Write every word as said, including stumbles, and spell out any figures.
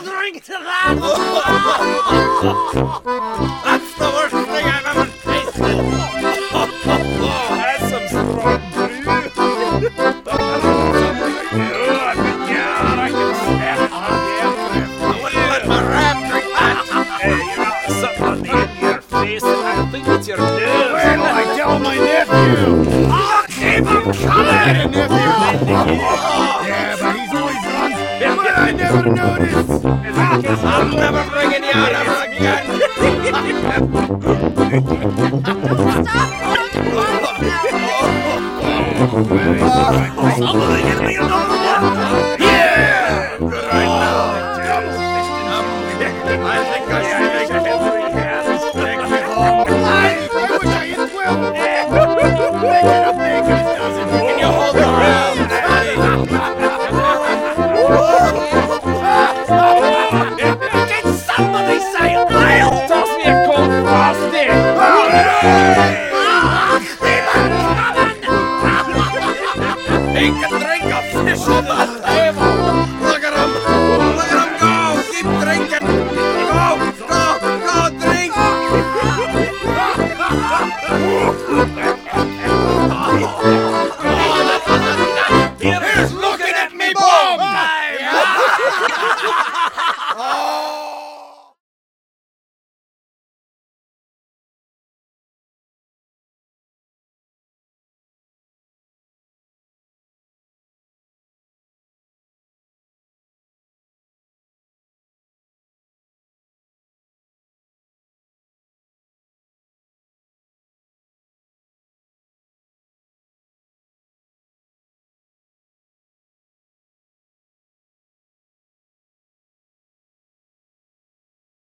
drink to that! That's the worst thing I've ever tasted! That's some strong brew. Yeah, I can stand it. I wouldn't let my ram drink that! Hey, you got something on the end of your face. I think it's your nose. Where do I tell my nephew? I'll keep him Get a coming! nephew. Yeah, but he's always drunk. But I never noticed. I'm never bringing you out ever again! Somebody get me another one!